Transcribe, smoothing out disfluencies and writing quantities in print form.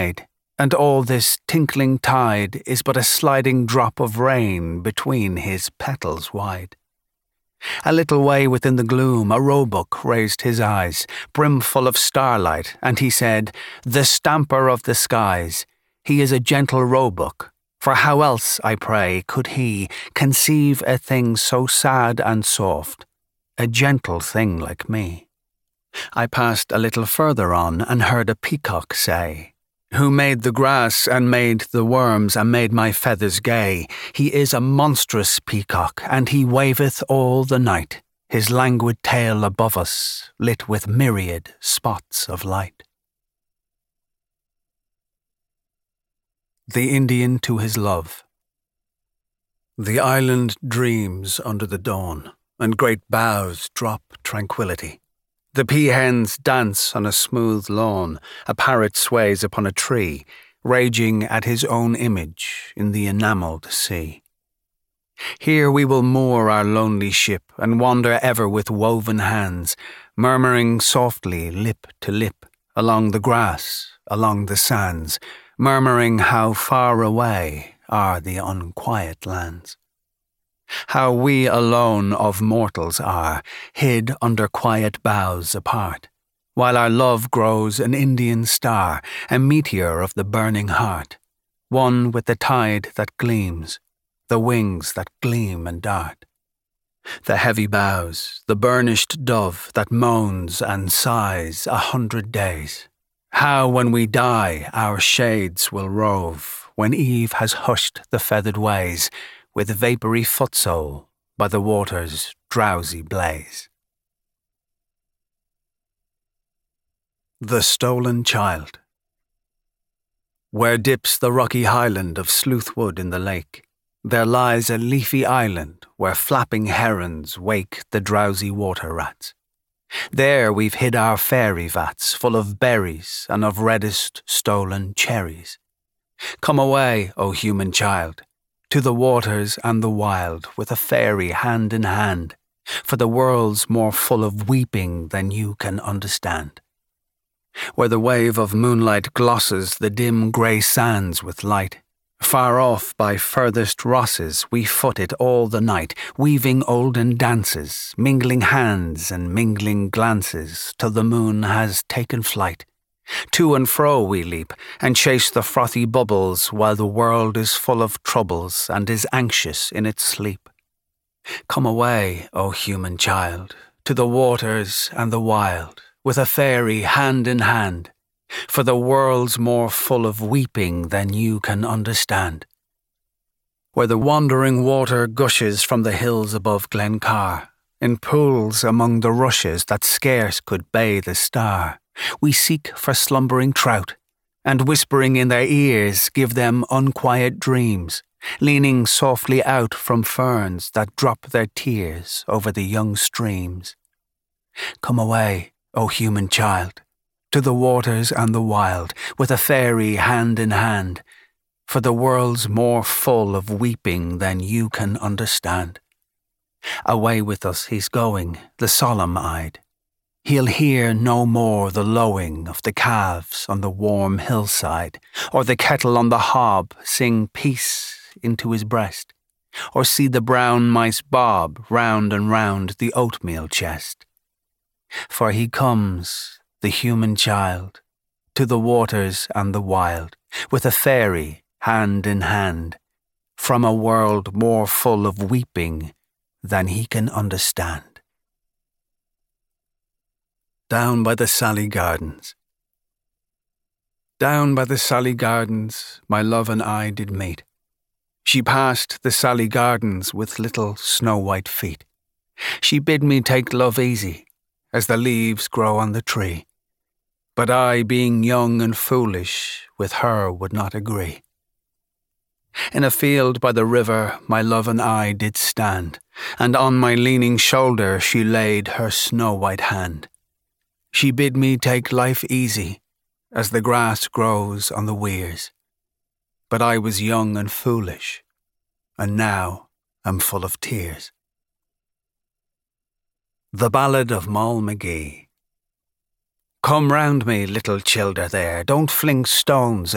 and all this tinkling tide is but a sliding drop of rain between his petals wide. A little way within the gloom, a roebuck raised his eyes, brimful of starlight, and he said, "The stamper of the skies, he is a gentle roebuck, for how else, I pray, could he conceive a thing so sad and soft, a gentle thing like me?" I passed a little further on and heard a peacock say, "Who made the grass and made the worms and made my feathers gay? He is a monstrous peacock, and he waveth all the night, his languid tail above us, lit with myriad spots of light." The Indian to his love. The island dreams under the dawn, and great boughs drop tranquility. The peahens dance on a smooth lawn, a parrot sways upon a tree, raging at his own image in the enamelled sea. Here we will moor our lonely ship and wander ever with woven hands, murmuring softly lip to lip, along the grass, along the sands, murmuring how far away are the unquiet lands. How we alone of mortals are, hid under quiet boughs apart, while our love grows an Indian star, a meteor of the burning heart, one with the tide that gleams, the wings that gleam and dart. The heavy boughs, the burnished dove that moans and sighs 100 days. How when we die our shades will rove, when eve has hushed the feathered ways, with vapoury footsole by the water's drowsy blaze. The Stolen Child. Where dips the rocky highland of Sleuthwood in the lake, there lies a leafy island where flapping herons wake the drowsy water rats. There we've hid our fairy vats full of berries and of reddest stolen cherries. Come away, O human child, to the waters and the wild with a fairy hand in hand, for the world's more full of weeping than you can understand. Where the wave of moonlight glosses the dim grey sands with light, far off by furthest rosses we foot it all the night, weaving olden dances, mingling hands and mingling glances, till the moon has taken flight. To and fro we leap, and chase the frothy bubbles, while the world is full of troubles and is anxious in its sleep. Come away, O human child, to the waters and the wild, with a fairy hand in hand, for the world's more full of weeping than you can understand. Where the wandering water gushes from the hills above Glencar, in pools among the rushes that scarce could bathe a star, we seek for slumbering trout, and whispering in their ears give them unquiet dreams, leaning softly out from ferns that drop their tears over the young streams. Come away, O human child, to the waters and the wild, with a fairy hand in hand, for the world's more full of weeping than you can understand. Away with us he's going, the solemn-eyed. He'll hear no more the lowing of the calves on the warm hillside, or the kettle on the hob sing peace into his breast, or see the brown mice bob round and round the oatmeal chest. For he comes, the human child, to the waters and the wild, with a fairy hand in hand, from a world more full of weeping than he can understand. Down by the Sally Gardens. Down by the Sally Gardens my love and I did meet. She passed the Sally Gardens with little snow-white feet. She bid me take love easy, as the leaves grow on the tree. But I, being young and foolish, with her would not agree. In a field by the river my love and I did stand, and on my leaning shoulder she laid her snow-white hand. She bid me take life easy, as the grass grows on the weirs. But I was young and foolish, and now am full of tears. The Ballad of Moll McGee. Come round me, little childer there, don't fling stones